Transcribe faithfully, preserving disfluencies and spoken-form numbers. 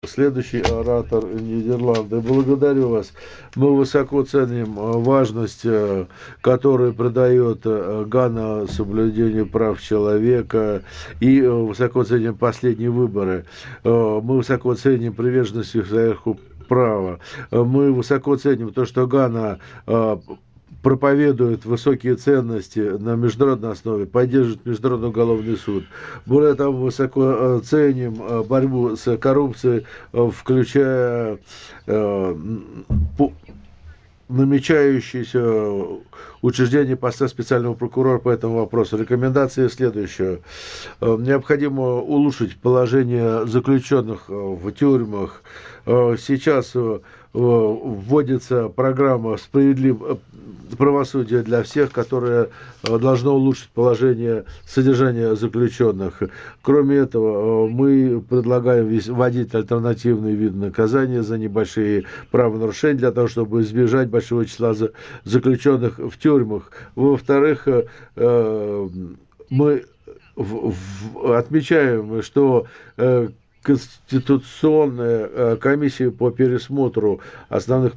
Следующий оратор — Нидерланды. Благодарю вас. Мы высоко ценим э, важность, э, которую придает э, Гана соблюдению прав человека, и э, высоко ценим последние выборы. Э, Мы высоко ценим приверженность верху права. Э, Мы высоко ценим то, что Гана э, проповедует высокие ценности на международной основе, поддерживает Международный уголовный суд. Более того, высоко э, ценим э, борьбу с коррупцией, э, включая э, по- намечающееся учреждение поста специального прокурора по этому вопросу. Рекомендация следующая. Э, Необходимо улучшить положение заключенных э, в тюрьмах. Э, Сейчас э, вводится программа «Справедливое правосудие для всех», которая э, должна улучшить положение содержания заключенных. Кроме этого, э, мы предлагаем вводить альтернативные виды наказания за небольшие правонарушения для того, чтобы избежать большого числа заключенных в тюрьмах. Во-вторых, э, э, мы в- в- отмечаем, что э, Конституционная э, комиссия по пересмотру основных